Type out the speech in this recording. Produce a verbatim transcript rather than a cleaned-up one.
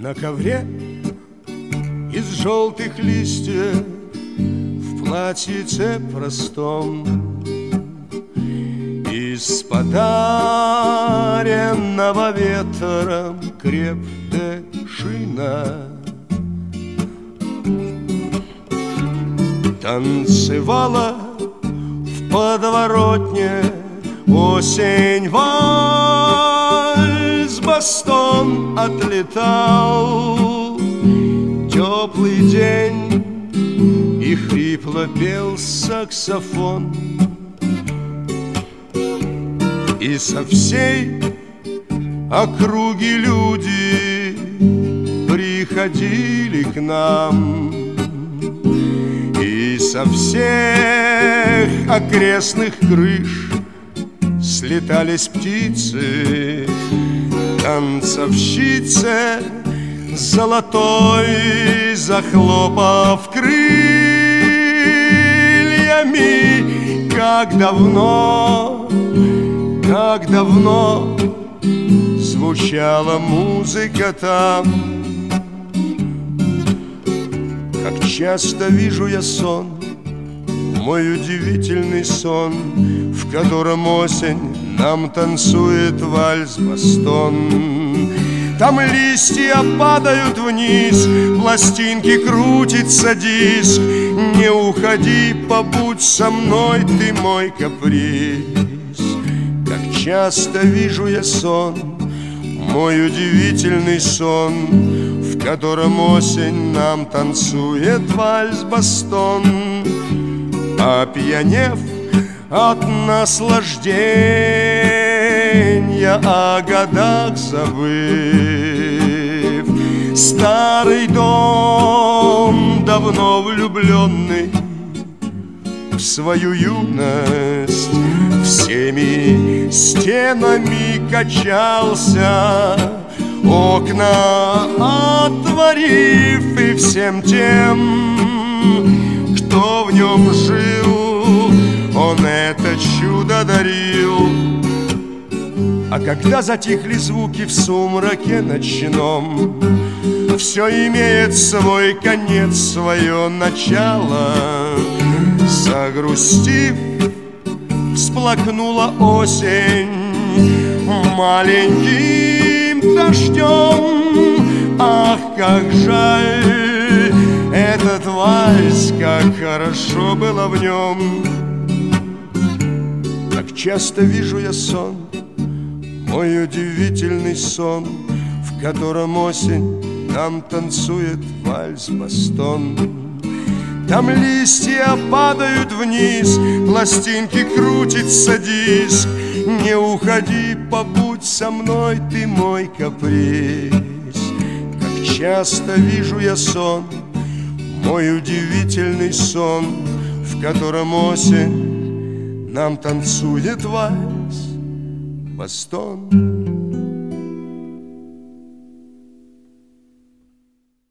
На ковре из желтых листьев, в платьице простом, из подаренного ветром крепдешина танцевала в подворотне осень, вальс, бастон отлетал. Теплый день, и хрипло пел саксофон. И со всей округи люди приходили к нам, и со всех окрестных крыш слетались птицы, танцовщицы золотой, захлопав крыльями. Как давно, как давно звучала музыка там. Как часто вижу я сон, мой удивительный сон, в котором осень нам танцует вальс-бастон. Там листья падают вниз, пластинки крутится диск. Не уходи, побудь со мной, ты мой каприз. Как часто вижу я сон, мой удивительный сон, в котором осень нам танцует вальс-бастон. Опьянев от наслаждения, о годах забыв, старый дом, давно влюбленный в свою юность, всеми стенами качался, окна отворив, и всем тем, кто в нем жил, он это чудо дарил. А когда затихли звуки в сумраке ночном, все имеет свой конец, свое начало. Загрустив, всплакнула осень маленьким дождем. Ах, как жаль этот вальс, как хорошо было в нем. Как часто вижу я сон, мой удивительный сон, в котором осень нам танцует вальс-бастон. Там листья падают вниз, пластинки крутится диск. Не уходи, побудь со мной, ты мой каприз. Как часто вижу я сон, мой удивительный сон, в котором осень нам танцует вальс-бастон.